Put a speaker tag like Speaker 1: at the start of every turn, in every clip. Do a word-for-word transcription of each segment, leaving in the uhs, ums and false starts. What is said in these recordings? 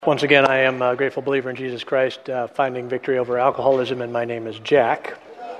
Speaker 1: Once again, I am a grateful believer in Jesus Christ, uh, finding victory over alcoholism, and my name is Jack,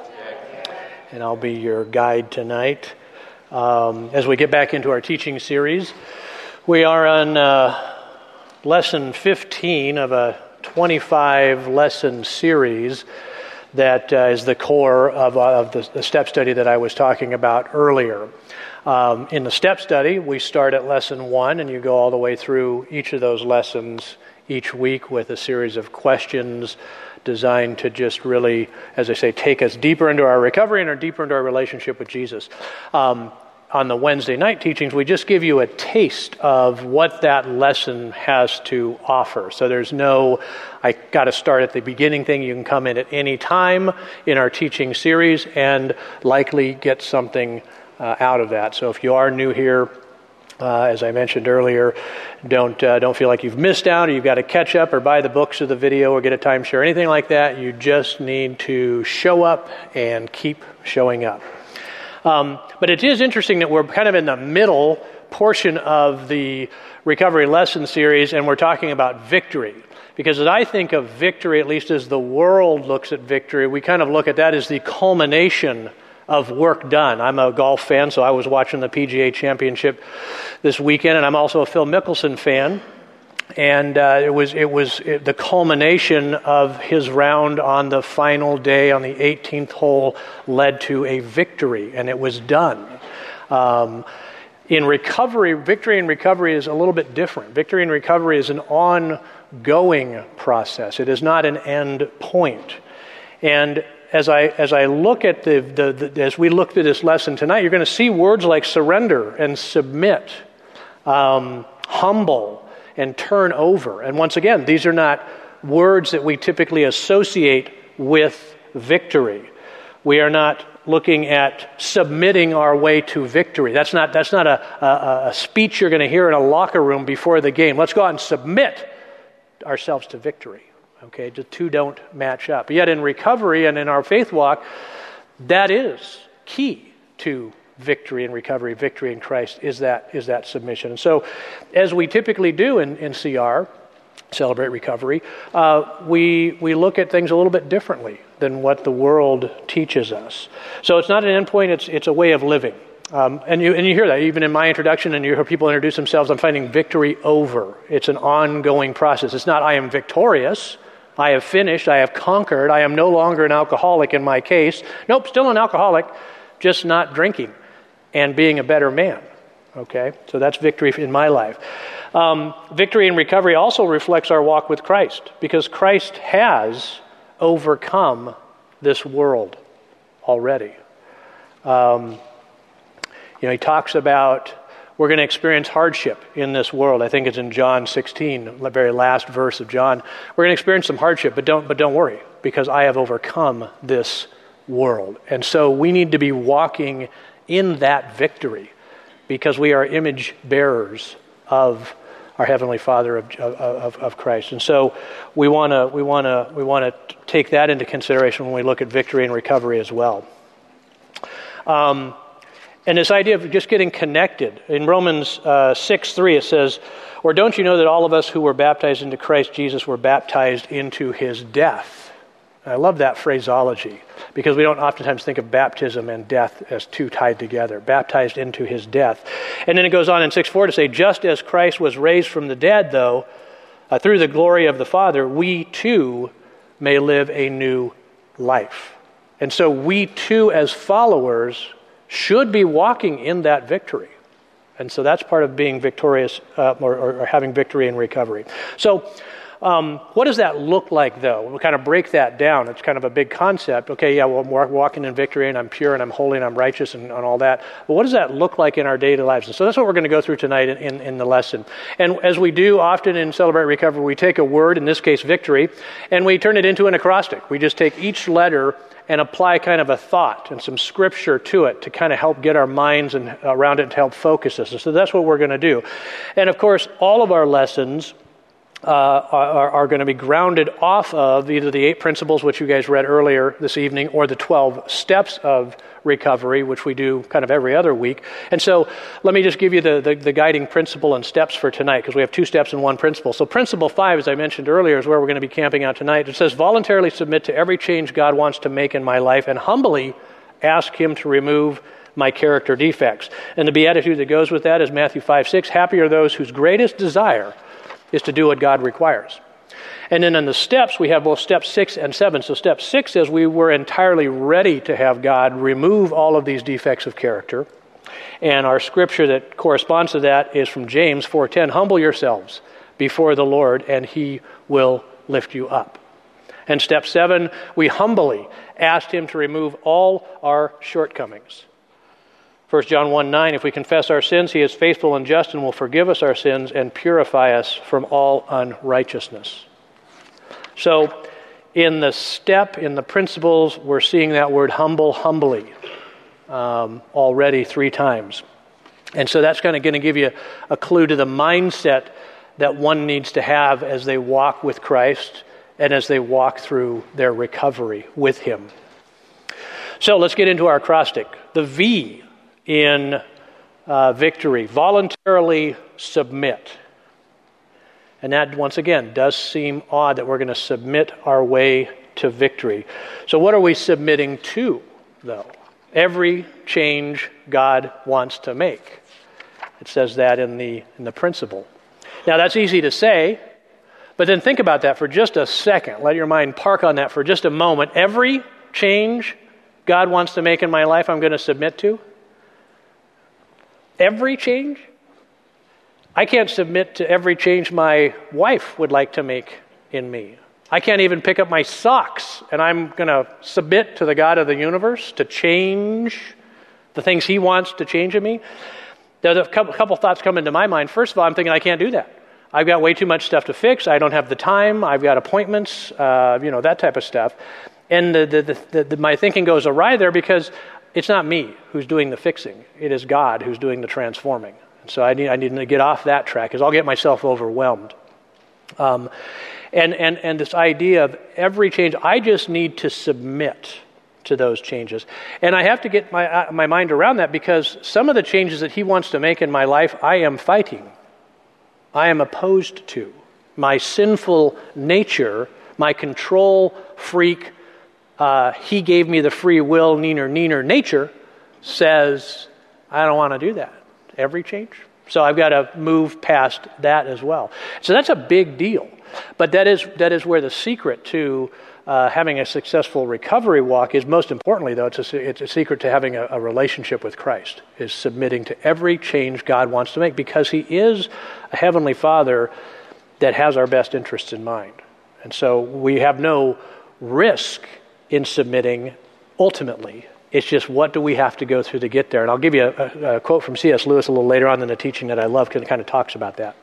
Speaker 1: and I'll be your guide tonight. Um, as we get back into our teaching series, we are on uh, lesson fifteen of a twenty-five lesson series that uh, is the core of, uh, of the, the step study that I was talking about earlier. Um, in the step study, we start at lesson one, and you go all the way through each of those lessons each week with a series of questions designed to just really, as I say, take us deeper into our recovery and or deeper into our relationship with Jesus. Um, on the Wednesday night teachings, we just give you a taste of what that lesson has to offer. So there's no, I got to start at the beginning thing. You can come in at any time in our teaching series and likely get something uh, out of that. So if you are new here, Uh, as I mentioned earlier, don't uh, don't feel like you've missed out or you've got to catch up or buy the books or the video or get a timeshare, anything like that. You just need to show up and keep showing up. Um, but it is interesting that we're kind of in the middle portion of the recovery lesson series, and we're talking about victory. Because as I think of victory, at least as the world looks at victory, we kind of look at that as the culmination of work done. I'm a golf fan, so I was watching the P G A Championship this weekend, and I'm also a Phil Mickelson fan. And uh, it was it was it, the culmination of his round on the final day on the eighteenth hole led to a victory, and it was done. Um, in recovery, victory and recovery is a little bit different. Victory and recovery is an ongoing process. It is not an end point. And As I as I look at the, the, the as we look through this lesson tonight, you're going to see words like surrender and submit, um, humble and turn over. And once again, these are not words that we typically associate with victory. We are not looking at submitting our way to victory. That's not that's not a, a, a speech you're going to hear in a locker room before the game. Let's go out and submit ourselves to victory. Okay, the two don't match up. Yet in recovery and in our faith walk, that is key to victory and recovery. Victory in Christ is that is that submission. And so, as we typically do in, in C R, Celebrate Recovery, uh, we we look at things a little bit differently than what the world teaches us. So it's not an endpoint; it's it's a way of living. Um, and you and you hear that even in my introduction, and you hear people introduce themselves. I'm finding victory over. It's an ongoing process. It's not I am victorious. I have finished, I have conquered, I am no longer an alcoholic in my case. Nope, still an alcoholic, just not drinking and being a better man. Okay, so that's victory in my life. Um, victory in recovery also reflects our walk with Christ, because Christ has overcome this world already. Um, you know, he talks about we're going to experience hardship in this world. I think it's in John sixteen, the very last verse of John. We're going to experience some hardship, but don't but don't worry, because I have overcome this world. And so we need to be walking in that victory, because we are image bearers of our Heavenly Father of of, of Christ. And so we want to we want to we want to take that into consideration when we look at victory and recovery as well. Um. And this idea of just getting connected. In Romans uh, six three, it says, or don't you know that all of us who were baptized into Christ Jesus were baptized into his death? And I love that phraseology, because we don't oftentimes think of baptism and death as two tied together. Baptized into his death. And then it goes on in six four to say, just as Christ was raised from the dead, though, uh, through the glory of the Father, we too may live a new life. And so we too, as followers, should be walking in that victory. And so that's part of being victorious uh, or, or having victory in recovery. So um, what does that look like, though? We'll kind of break that down. It's kind of a big concept. Okay, yeah, well, I'm walking in victory, and I'm pure, and I'm holy, and I'm righteous, and, and all that. But what does that look like in our daily lives? And so that's what we're going to go through tonight in, in, in the lesson. And as we do often in Celebrate Recovery, we take a word, in this case victory, and we turn it into an acrostic. We just take each letter and apply kind of a thought and some scripture to it to kind of help get our minds and around it to help focus us. And so that's what we're going to do. And of course, all of our lessons uh, are, are going to be grounded off of either the eight principles, which you guys read earlier this evening, or the twelve steps of recovery, which we do kind of every other week. And so let me just give you the, the, the guiding principle and steps for tonight, because we have two steps and one principle. So principle five, as I mentioned earlier, is where we're going to be camping out tonight. It says, voluntarily submit to every change God wants to make in my life and humbly ask him to remove my character defects. And the beatitude that goes with that is Matthew five six, happy are those whose greatest desire is to do what God requires. And then in the steps, we have both step six and seven. So step six is we were entirely ready to have God remove all of these defects of character. And our scripture that corresponds to that is from James four ten, humble yourselves before the Lord, and he will lift you up. And step seven, we humbly asked him to remove all our shortcomings. First John one nine, if we confess our sins, he is faithful and just and will forgive us our sins and purify us from all unrighteousness. So in the step, in the principles, we're seeing that word humble, humbly, um, already three times. And so that's kind of going to give you a clue to the mindset that one needs to have as they walk with Christ and as they walk through their recovery with him. So let's get into our acrostic. The V in uh, victory, voluntarily submit. And that, once again, does seem odd that we're going to submit our way to victory. So what are we submitting to, though? Every change God wants to make. It says that in the in the principle. Now, that's easy to say, but then think about that for just a second. Let your mind park on that for just a moment. Every change God wants to make in my life, I'm going to submit to. Every change? I can't submit to every change my wife would like to make in me. I can't even pick up my socks, and I'm going to submit to the God of the universe to change the things he wants to change in me. There's a couple, couple thoughts come into my mind. First of all, I'm thinking I can't do that. I've got way too much stuff to fix. I don't have the time. I've got appointments, uh, you know, that type of stuff. And the, the, the, the, my thinking goes awry there because it's not me who's doing the fixing. It is God who's doing the transforming. So I need I need to get off that track because I'll get myself overwhelmed. Um, and, and, and this idea of every change, I just need to submit to those changes. And I have to get my uh, my mind around that because some of the changes that he wants to make in my life, I am fighting. I am opposed to. My sinful nature, my control freak, uh, he gave me the free will, neener, neener nature, says, I don't want to do that. Every change. So I've got to move past that as well. So that's a big deal. But that is that is where the secret to uh, having a successful recovery walk is. Most importantly, though, it's a, it's a secret to having a, a relationship with Christ, is submitting to every change God wants to make because he is a heavenly Father that has our best interests in mind. And so we have no risk in submitting ultimately. It's just what do we have to go through to get there? And I'll give you a, a quote from C S Lewis a little later on in the teaching that I love because it kind of talks about that.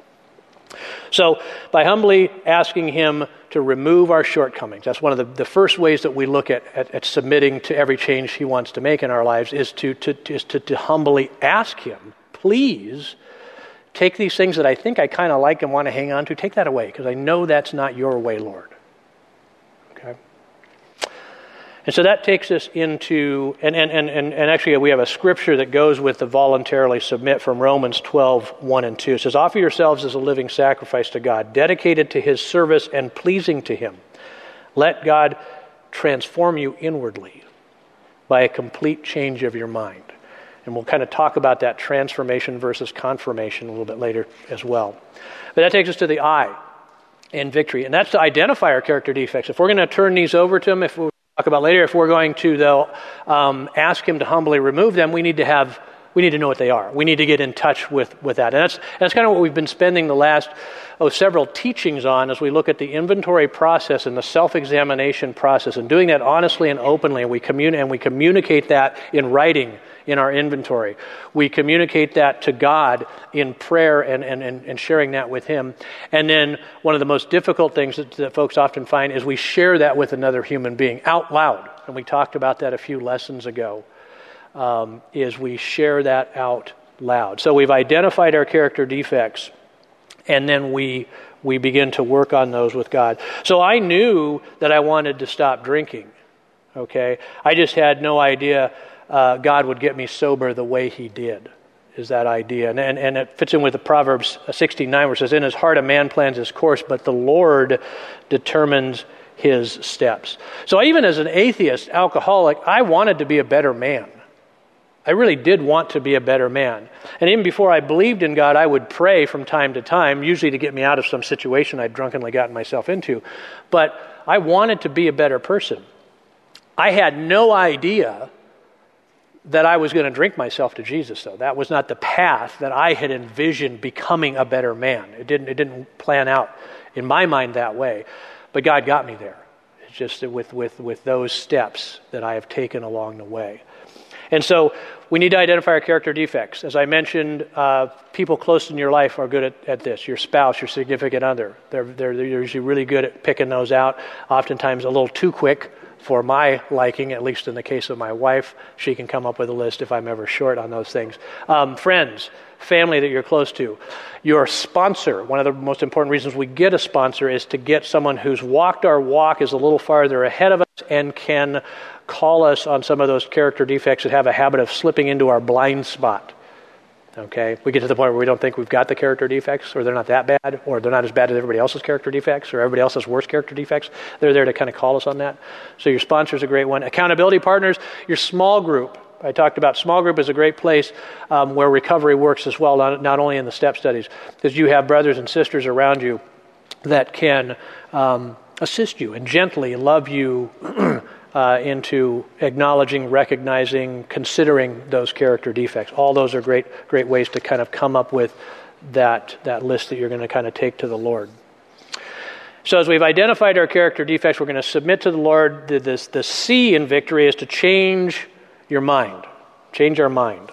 Speaker 1: So by humbly asking him to remove our shortcomings, that's one of the, the first ways that we look at, at, at submitting to every change he wants to make in our lives is to, to, is to, to humbly ask him, please take these things that I think I kind of like and want to hang on to, take that away because I know that's not your way, Lord. Okay? And so that takes us into, and, and, and, and actually we have a scripture that goes with the voluntarily submit from Romans twelve, one and two. It says, offer yourselves as a living sacrifice to God, dedicated to his service and pleasing to him. Let God transform you inwardly by a complete change of your mind. And we'll kind of talk about that transformation versus confirmation a little bit later as well. But that takes us to the I in victory. And that's to identify our character defects. If we're going to turn these over to him, if we talk about later, if we're going to, though, um, ask him to humbly remove them, we need to have, we need to know what they are. We need to get in touch with, with that. And that's that's kind of what we've been spending the last oh, several teachings on as we look at the inventory process and the self-examination process and doing that honestly and openly. And we, communi- and we communicate that in writing in our inventory. We communicate that to God in prayer and, and, and, and sharing that with him. And then one of the most difficult things that, that folks often find is we share that with another human being out loud. And we talked about that a few lessons ago, um, is we share that out loud. So we've identified our character defects. And then we we begin to work on those with God. So I knew that I wanted to stop drinking, okay? I just had no idea uh, God would get me sober the way he did, is that idea. And, and, and it fits in with the Proverbs sixteen nine, where it says, in his heart a man plans his course, but the Lord determines his steps. So even as an atheist, alcoholic, I wanted to be a better man. I really did want to be a better man. And even before I believed in God, I would pray from time to time, usually to get me out of some situation I'd drunkenly gotten myself into. But I wanted to be a better person. I had no idea that I was going to drink myself to Jesus, though. That was not the path that I had envisioned becoming a better man. It didn't, it didn't plan out in my mind that way. But God got me there. It's just with, with, with those steps that I have taken along the way. And so we need to identify our character defects. As I mentioned, uh, people close in your life are good at, at this. Your spouse, your significant other. They're, they're, they're usually really good at picking those out, oftentimes a little too quick for my liking, at least in the case of my wife. She can come up with a list if I'm ever short on those things. Um, friends, family that you're close to. Your sponsor, one of the most important reasons we get a sponsor is to get someone who's walked our walk, is a little farther ahead of us, and can call us on some of those character defects that have a habit of slipping into our blind spot. Okay? We get to the point where we don't think we've got the character defects, or they're not that bad, or they're not as bad as everybody else's character defects, or everybody else's worse character defects. They're there to kind of call us on that. So your sponsor's a great one. Accountability partners, your small group. I talked about small group is a great place um, where recovery works as well, not, not only in the step studies, because you have brothers and sisters around you that can um, assist you and gently love you uh, into acknowledging, recognizing, considering those character defects. All those are great, great ways to kind of come up with that, that list that you're going to kind of take to the Lord. So as we've identified our character defects, we're going to submit to the Lord. The, this, the C in victory is to change your mind. Change our mind.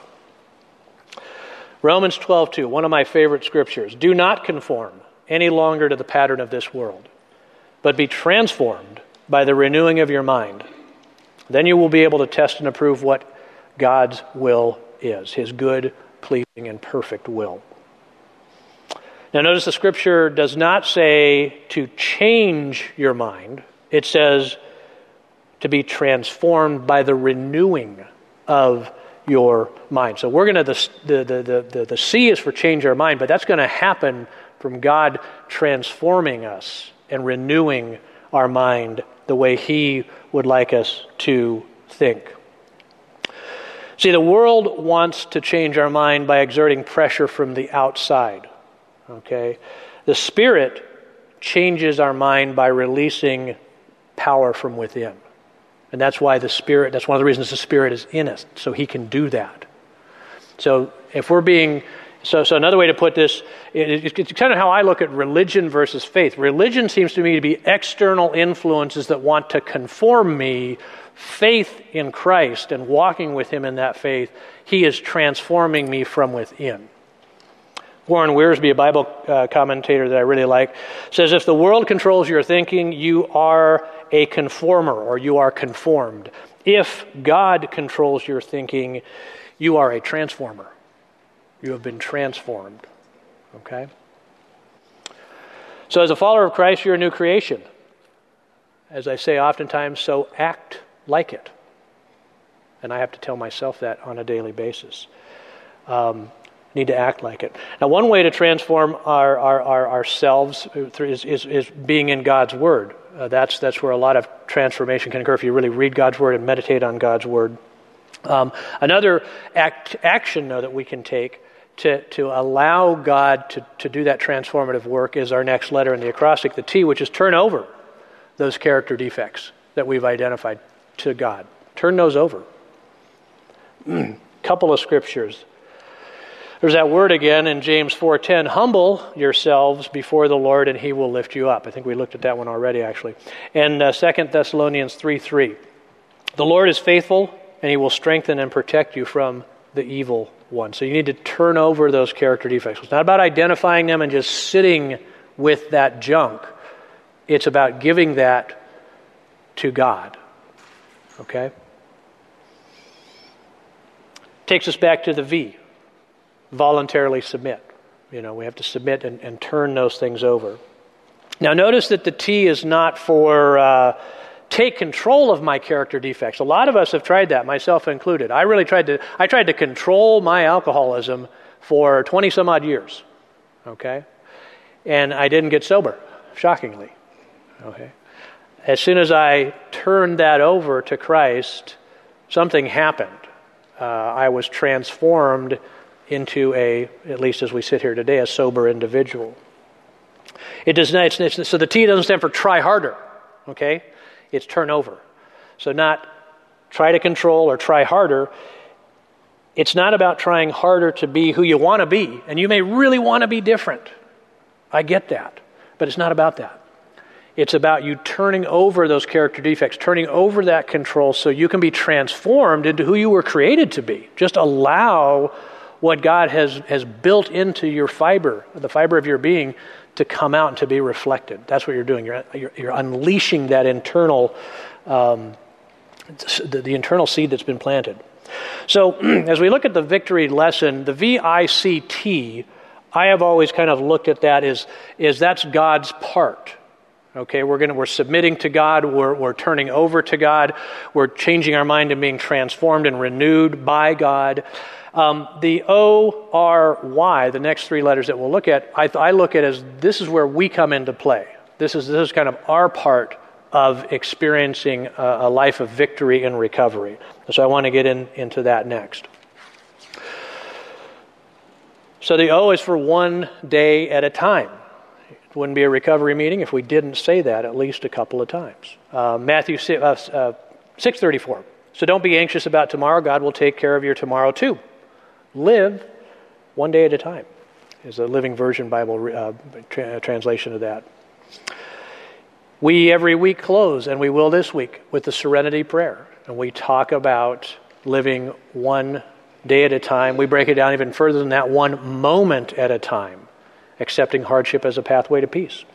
Speaker 1: Romans twelve two, one of my favorite scriptures. Do not conform any longer to the pattern of this world, but be transformed by the renewing of your mind. Then you will be able to test and approve what God's will is, his good, pleasing, and perfect will. Now notice the scripture does not say to change your mind. It says to be transformed by the renewing of your mind. So we're going to, the, the, the, the, the C is for change our mind, but that's going to happen from God transforming us and renewing our mind the way he would like us to think. See, the world wants to change our mind by exerting pressure from the outside. Okay? The Spirit changes our mind by releasing power from within. And that's why the Spirit, that's one of the reasons the Spirit is in us, so he can do that. So if we're being, so so another way to put this, it, it's kind of how I look at religion versus faith. Religion seems to me to be external influences that want to conform me. Faith in Christ and walking with him in that faith, he is transforming me from within. Warren Wiersbe, a Bible uh, commentator that I really like, says if the world controls your thinking, you are a conformer, or you are conformed. If God controls your thinking, you are a transformer. You have been transformed. Okay? So as a follower of Christ, you're a new creation. As I say oftentimes, so act like it. And I have to tell myself that on a daily basis. Um, need to act like it. Now, one way to transform our, our, our ourselves is, is, is being in God's Word. Uh, that's that's where a lot of transformation can occur if you really read God's Word and meditate on God's Word. Um, another act, action, though, that we can take to, to allow God to, to do that transformative work is our next letter in the acrostic, the T, which is turn over those character defects that we've identified to God. Turn those over. Couple of scriptures. There's that word again in James four ten, humble yourselves before the Lord and he will lift you up. I think we looked at that one already, actually. And uh, Second Thessalonians three three, the Lord is faithful and he will strengthen and protect you from the evil one. So you need to turn over those character defects. It's not about identifying them and just sitting with that junk. It's about giving that to God. Okay? Takes us back to the V. Voluntarily submit. You know, we have to submit and, and turn those things over. Now, notice that the T is not for uh, take control of my character defects. A lot of us have tried that, myself included. I really tried to. I tried to control my alcoholism for twenty some odd years. Okay, and I didn't get sober, shockingly. Okay, as soon as I turned that over to Christ, something happened. Uh, I was transformed into a, at least as we sit here today, a sober individual. It does not. It's, it's, so the T doesn't stand for try harder. Okay, it's turn over. So not try to control or try harder. It's not about trying harder to be who you want to be, and you may really want to be different. I get that, but it's not about that. It's about you turning over those character defects, turning over that control so you can be transformed into who you were created to be. Just allow what God has, has built into your fiber, the fiber of your being, to come out and to be reflected. That's what you're doing. You're, you're, you're unleashing that internal, um, the, the internal seed that's been planted. So as we look at the victory lesson, the V I C T, I have always kind of looked at that as, is that's God's part. Okay, we're going to, we're submitting to God, we're, we're turning over to God, we're changing our mind and being transformed and renewed by God. Um, the O R Y, the next three letters that we'll look at, I, I look at as this is where we come into play. This is this is kind of our part of experiencing a, a life of victory and recovery. So I want to get in, into that next. So the O is for one day at a time. It wouldn't be a recovery meeting if we didn't say that at least a couple of times. Uh, Matthew six thirty-four. So don't be anxious about tomorrow. God will take care of your tomorrow too. Live one day at a time is a Living Version Bible uh, tra- translation of that. We every week close, and we will this week, with the Serenity Prayer. And we talk about living one day at a time. We break it down even further than that, one moment at a time, accepting hardship as a pathway to peace.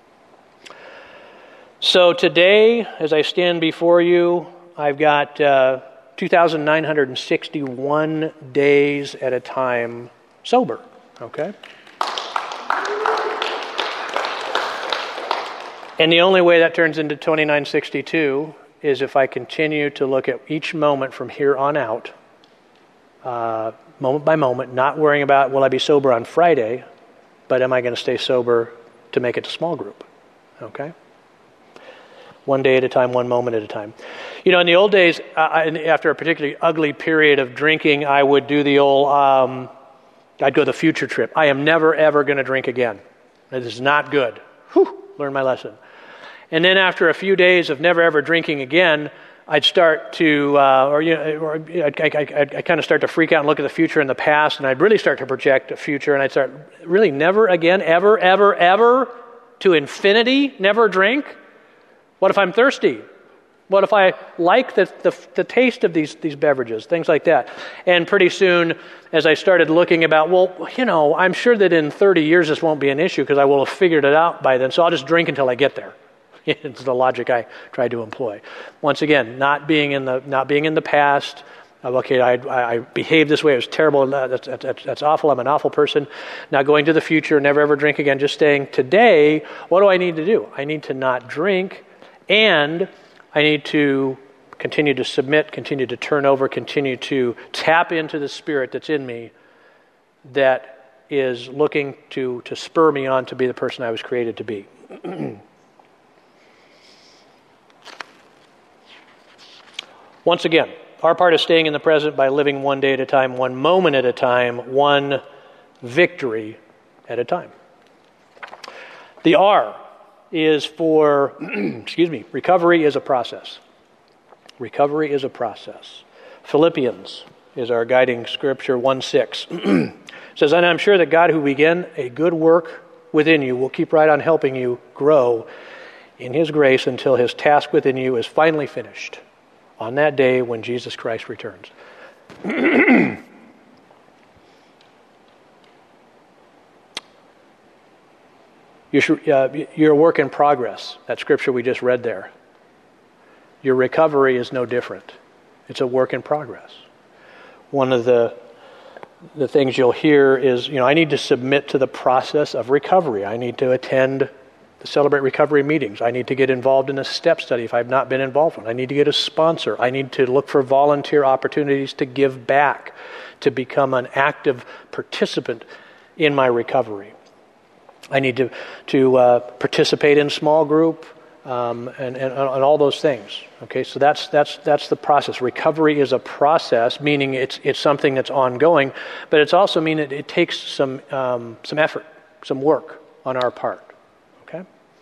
Speaker 1: So today, as I stand before you, I've got uh, two thousand nine hundred sixty-one days at a time sober, okay? And the only way that turns into twenty-nine sixty-two is if I continue to look at each moment from here on out, uh, moment by moment, not worrying about will I be sober on Friday, but am I going to stay sober to make it to small group, okay? One day at a time, one moment at a time. You know, in the old days, uh, after a particularly ugly period of drinking, I would do the old, um, I'd go the future trip. I am never, ever going to drink again. This is not good. Whew, learn my lesson. And then after a few days of never, ever drinking again, I'd start to, uh, or, you know, or I'd, I, I, I kind of start to freak out and look at the future and the past, and I'd really start to project a future, and I'd start, really never again, ever, ever, ever, to infinity, never drink? What if I'm thirsty? What if I like the, the, the taste of these, these beverages, things like that? And pretty soon, as I started looking about, well, you know, I'm sure that in thirty years this won't be an issue because I will have figured it out by then, so I'll just drink until I get there. It's the logic I tried to employ. Once again, not being in the not being in the past. Okay, I, I, I behaved this way. It was terrible. That's, that's, that's awful. I'm an awful person. Now going to the future, never ever drink again. Just staying today. What do I need to do? I need to not drink, and I need to continue to submit, continue to turn over, continue to tap into the Spirit that's in me that is looking to, to spur me on to be the person I was created to be. Once again, our part is staying in the present by living one day at a time, one moment at a time, one victory at a time. The R is for, excuse me, recovery is a process. Recovery is a process. Philippians is our guiding scripture, one six. It says, and I'm sure that God who began a good work within you will keep right on helping you grow in His grace until His task within you is finally finished on that day when Jesus Christ returns. You should, uh, you're a work in progress. That scripture we just read there. Your recovery is no different. It's a work in progress. One of the the things you'll hear is, you know, I need to submit to the process of recovery. I need to attend the Celebrate Recovery meetings. I need to get involved in a step study if I've not been involved in. I need to get a sponsor. I need to look for volunteer opportunities to give back, to become an active participant in my recovery. I need to to uh, participate in small group um, and, and and all those things. Okay, so that's that's that's the process. Recovery is a process, meaning it's it's something that's ongoing, but it's also mean it, it takes some um, some effort, some work on our part. Okay.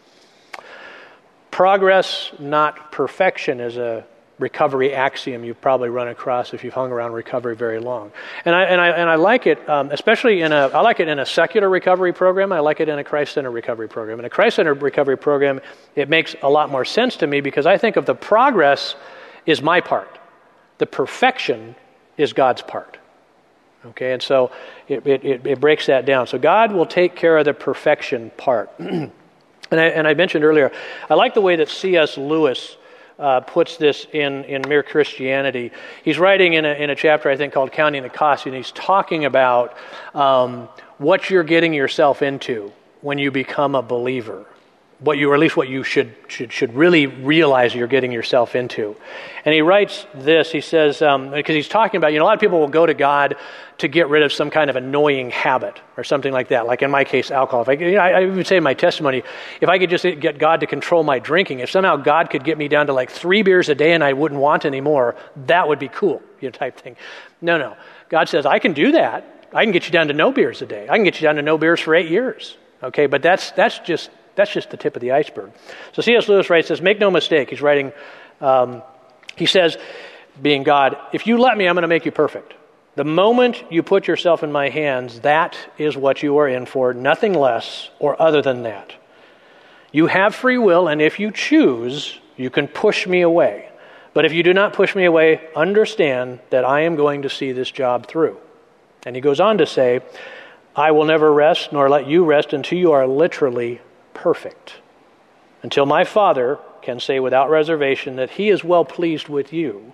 Speaker 1: Progress, not perfection, is a recovery axiom you've probably run across if you've hung around recovery very long. And I and I and I like it, um, especially in a I like it in a secular recovery program. I like it in a Christ-centered recovery program. In a Christ-centered recovery program, it makes a lot more sense to me because I think of the progress is my part. The perfection is God's part. Okay, and so it it, it breaks that down. So God will take care of the perfection part. and I and I mentioned earlier, I like the way that C S Lewis Uh, puts this in, in Mere Christianity. He's writing in a, in a chapter, I think, called Counting the Cost, and he's talking about um, what you're getting yourself into when you become a believer. What you, or at least what you should should should really realize you're getting yourself into. And he writes this, he says, um, because he's talking about, you know, a lot of people will go to God to get rid of some kind of annoying habit or something like that. Like in my case, alcohol. If I, you know, I, I would say in my testimony, if I could just get God to control my drinking, if somehow God could get me down to like three beers a day and I wouldn't want any more, that would be cool, you know, type thing. No, no. God says, I can do that. I can get you down to no beers a day. I can get you down to no beers for eight years. Okay, but that's that's just That's just the tip of the iceberg. So C S Lewis writes this, make no mistake. He's writing, um, he says, being God, if you let me, I'm going to make you perfect. The moment you put yourself in my hands, that is what you are in for, nothing less or other than that. You have free will, and if you choose, you can push me away. But if you do not push me away, understand that I am going to see this job through. And he goes on to say, I will never rest, nor let you rest until you are literally perfect, until my Father can say without reservation that he is well pleased with you,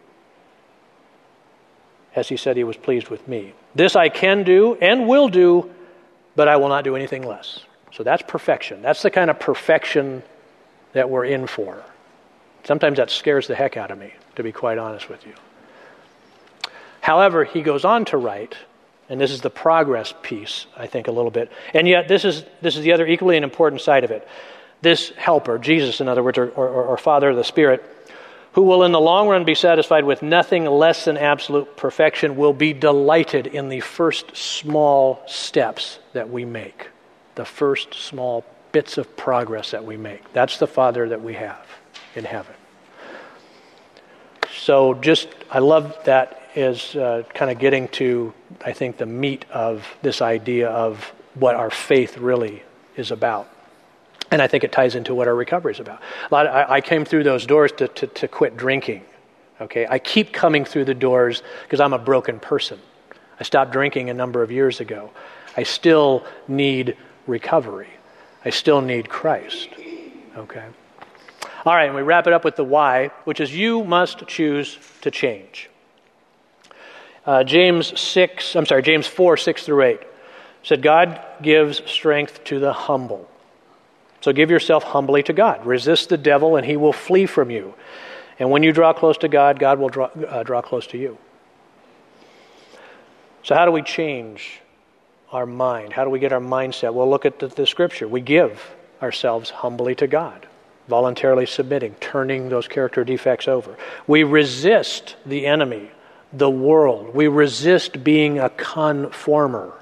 Speaker 1: as he said he was pleased with me. This I can do and will do, but I will not do anything less. So that's perfection. That's the kind of perfection that we're in for. Sometimes that scares the heck out of me, to be quite honest with you. However, he goes on to write, and this is the progress piece, I think, a little bit. And yet, this is this is the other equally an important side of it. This helper, Jesus, in other words, or, or, or Father of the Spirit, who will in the long run be satisfied with nothing less than absolute perfection, will be delighted in the first small steps that we make. The first small bits of progress that we make. That's the Father that we have in heaven. So just, I love that is uh, kind of getting to, I think, the meat of this idea of what our faith really is about. And I think it ties into what our recovery is about. A lot of, I, I came through those doors to, to, to quit drinking. Okay, I keep coming through the doors because I'm a broken person. I stopped drinking a number of years ago. I still need recovery. I still need Christ. Okay. All right, and we wrap it up with the why, which is you must choose to change. Uh, James six, I'm sorry, James four, six through eight said, God gives strength to the humble. So give yourself humbly to God. Resist the devil and he will flee from you. And when you draw close to God, God will draw, uh, draw close to you. So how do we change our mind? How do we get our mindset? Well, look at the, the scripture. We give ourselves humbly to God, voluntarily submitting, turning those character defects over. We resist the enemy, the world. We resist being a conformer.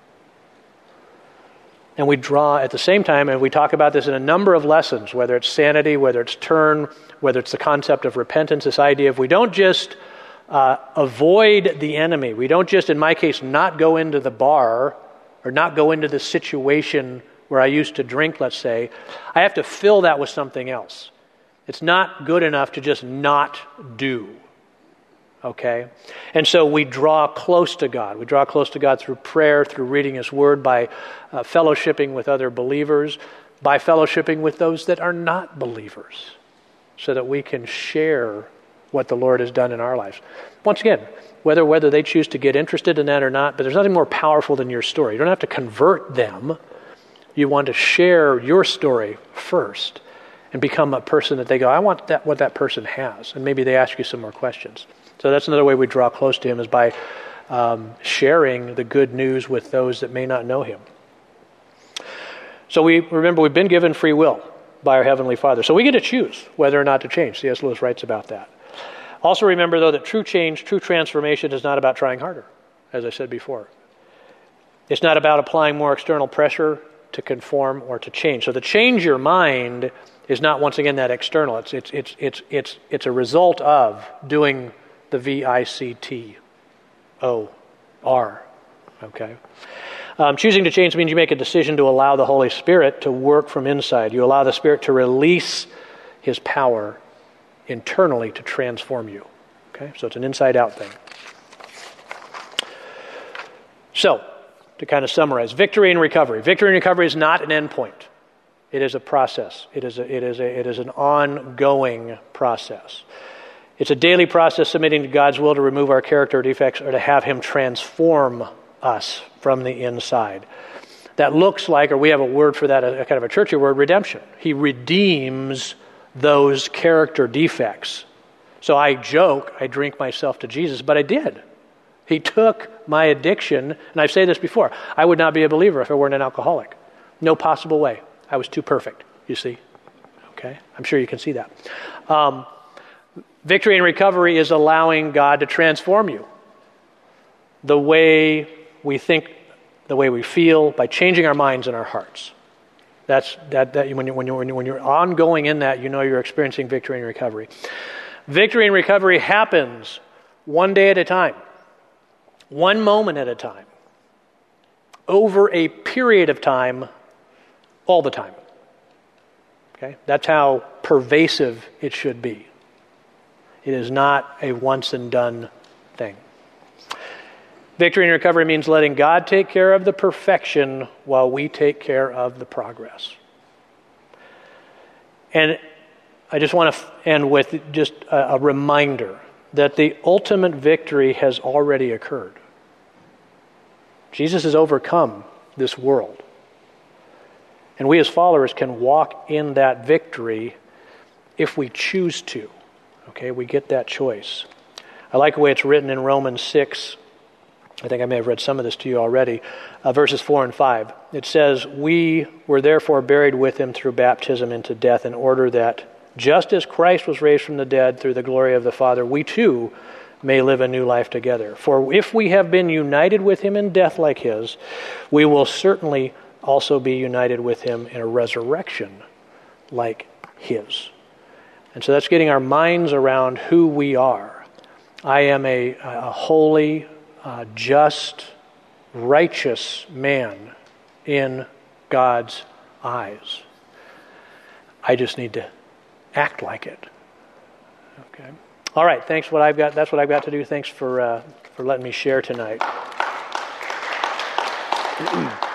Speaker 1: And we draw at the same time, and we talk about this in a number of lessons, whether it's sanity, whether it's turn, whether it's the concept of repentance, this idea of we don't just uh, avoid the enemy. We don't just, in my case, not go into the bar or not go into the situation where I used to drink, let's say. I have to fill that with something else. It's not good enough to just not do. Okay? And so we draw close to God. We draw close to God through prayer, through reading His Word, by uh, fellowshipping with other believers, by fellowshipping with those that are not believers, so that we can share what the Lord has done in our lives. Once again, whether whether they choose to get interested in that or not, but there's nothing more powerful than your story. You don't have to convert them. You want to share your story first and become a person that they go, I want that what that person has. And maybe they ask you some more questions. So that's another way we draw close to him, is by um, sharing the good news with those that may not know him. So we remember we've been given free will by our Heavenly Father. So we get to choose whether or not to change. C S Lewis writes about that. Also remember, though, that true change, true transformation is not about trying harder, as I said before. It's not about applying more external pressure to conform or to change. So to change your mind is not, once again, that external. It's it's it's it's it's it's a result of doing the V I C T O R. Okay? Um, choosing to change means you make a decision to allow the Holy Spirit to work from inside. You allow the Spirit to release His power internally to transform you. Okay? So it's an inside-out thing. So, to kind of summarize, victory and recovery. Victory and recovery is not an end point. It is a process. It is a, it is a, it is an ongoing process. It's a daily process submitting to God's will to remove our character defects or to have Him transform us from the inside. That looks like, or we have a word for that, a kind of a churchy word, redemption. He redeems those character defects. So I joke, I drink myself to Jesus, but I did. He took my addiction, and I've said this before, I would not be a believer if I weren't an alcoholic. No possible way. I was too perfect, you see. Okay? I'm sure you can see that. Um, victory and recovery is allowing God to transform you. The way we think, the way we feel, by changing our minds and our hearts. That's that. That when you when you when you when you're ongoing in that, you know you're experiencing victory and recovery. Victory and recovery happens one day at a time, one moment at a time, over a period of time, all the time. Okay, that's how pervasive it should be. It is not a once and done thing. Victory and recovery means letting God take care of the perfection while we take care of the progress. And I just want to end with just a, a reminder that the ultimate victory has already occurred. Jesus has overcome this world. And we as followers can walk in that victory if we choose to. Okay, we get that choice. I like the way it's written in Romans six. I think I may have read some of this to you already, uh, verses four and five. It says, we were therefore buried with him through baptism into death, in order that, just as Christ was raised from the dead through the glory of the Father, we too may live a new life together. For if we have been united with him in death like his, we will certainly also be united with him in a resurrection like his. And so that's getting our minds around who we are. I am a, a holy, Uh, just, righteous man in God's eyes. I just need to act like it. Okay. All right. Thanks. What I've got. That's what I've got to do. Thanks for uh, for letting me share tonight.